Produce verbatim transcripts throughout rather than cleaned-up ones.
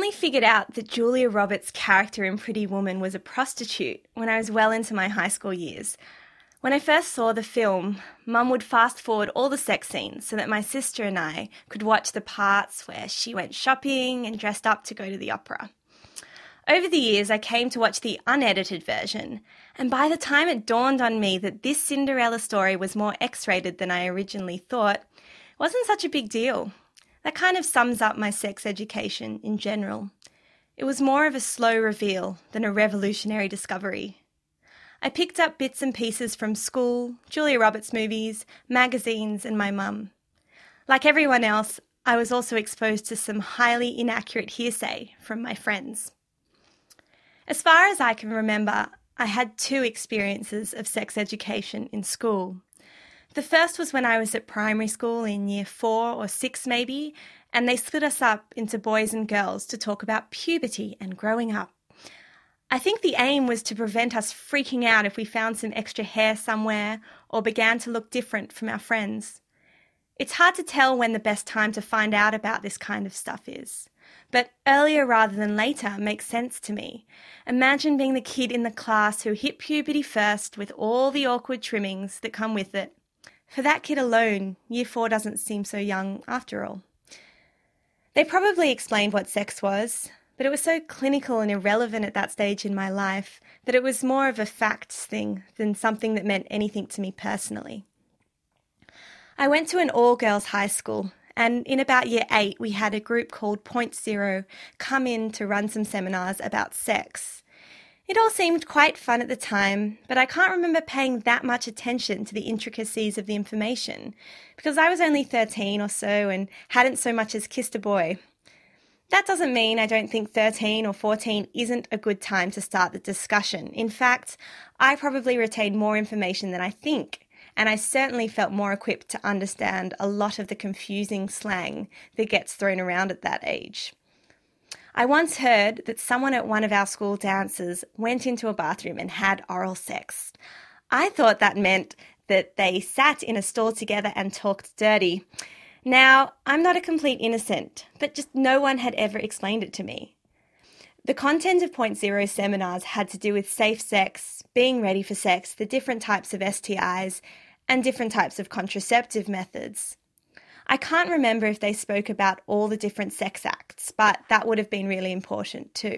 only figured out that Julia Roberts' character in Pretty Woman was a prostitute when I was well into my high school years. When I first saw the film, Mum would fast forward all the sex scenes so that my sister and I could watch the parts where she went shopping and dressed up to go to the opera. Over the years, I came to watch the unedited version, and by the time it dawned on me that this Cinderella story was more X-rated than I originally thought, it wasn't such a big deal. That kind of sums up my sex education in general. It was more of a slow reveal than a revolutionary discovery. I picked up bits and pieces from school, Julia Roberts movies, magazines, and my mum. Like everyone else, I was also exposed to some highly inaccurate hearsay from my friends. As far as I can remember, I had two experiences of sex education in school. The first was when I was at primary school in year four or six maybe, and they split us up into boys and girls to talk about puberty and growing up. I think the aim was to prevent us freaking out if we found some extra hair somewhere or began to look different from our friends. It's hard to tell when the best time to find out about this kind of stuff is. But earlier rather than later makes sense to me. Imagine being the kid in the class who hit puberty first with all the awkward trimmings that come with it. For that kid alone, year four doesn't seem so young after all. They probably explained what sex was, but it was so clinical and irrelevant at that stage in my life that it was more of a facts thing than something that meant anything to me personally. I went to an all-girls high school, and in about year eight, we had a group called Point Zero come in to run some seminars about sex. It all seemed quite fun at the time, but I can't remember paying that much attention to the intricacies of the information, because I was only thirteen or so and hadn't so much as kissed a boy. That doesn't mean I don't think thirteen or fourteen isn't a good time to start the discussion. In fact, I probably retained more information than I think, and I certainly felt more equipped to understand a lot of the confusing slang that gets thrown around at that age. I once heard that someone at one of our school dances went into a bathroom and had oral sex. I thought that meant that they sat in a stall together and talked dirty. Now, I'm not a complete innocent, but just no one had ever explained it to me. The content of Point Zero seminars had to do with safe sex, being ready for sex, the different types of S T Is, and different types of contraceptive methods. I can't remember if they spoke about all the different sex acts, but that would have been really important too.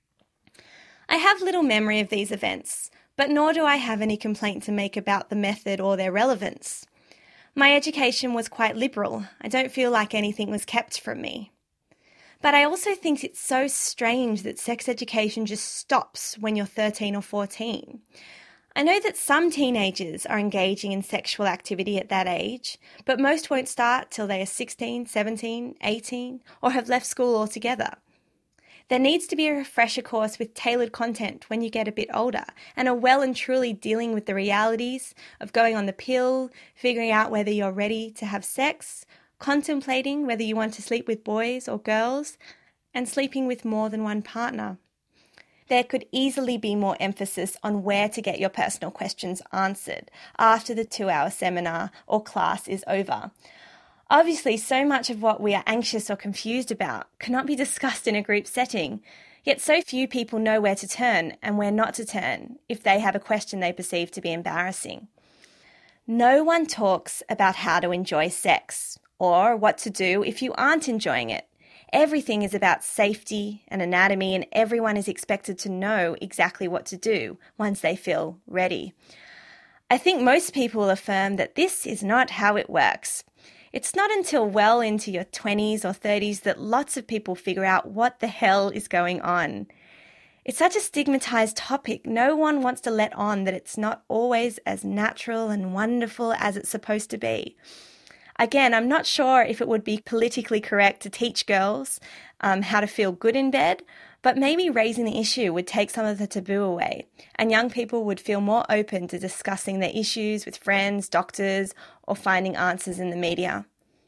I have little memory of these events, but nor do I have any complaint to make about the method or their relevance. My education was quite liberal. I don't feel like anything was kept from me. But I also think it's so strange that sex education just stops when you're thirteen or fourteen. I know that some teenagers are engaging in sexual activity at that age, but most won't start till they are sixteen, seventeen, eighteen, or have left school altogether. There needs to be a refresher course with tailored content when you get a bit older and are well and truly dealing with the realities of going on the pill, figuring out whether you're ready to have sex, contemplating whether you want to sleep with boys or girls, and sleeping with more than one partner. There could easily be more emphasis on where to get your personal questions answered after the two-hour seminar or class is over. Obviously, so much of what we are anxious or confused about cannot be discussed in a group setting, yet so few people know where to turn and where not to turn if they have a question they perceive to be embarrassing. No one talks about how to enjoy sex or what to do if you aren't enjoying it. Everything is about safety and anatomy, and everyone is expected to know exactly what to do once they feel ready. I think most people affirm that this is not how it works. It's not until well into your twenties or thirties that lots of people figure out what the hell is going on. It's such a stigmatized topic. No one wants to let on that it's not always as natural and wonderful as it's supposed to be. Again, I'm not sure if it would be politically correct to teach girls um, how to feel good in bed, but maybe raising the issue would take some of the taboo away, and young people would feel more open to discussing their issues with friends, doctors, or finding answers in the media.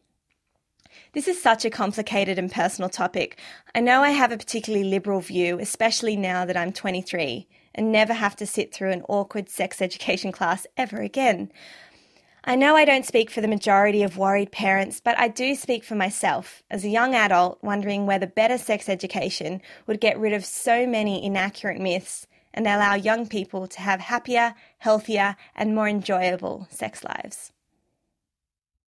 This is such a complicated and personal topic. I know I have a particularly liberal view, especially now that I'm twenty-three and never have to sit through an awkward sex education class ever again. I know I don't speak for the majority of worried parents, but I do speak for myself as a young adult wondering whether better sex education would get rid of so many inaccurate myths and allow young people to have happier, healthier, and more enjoyable sex lives.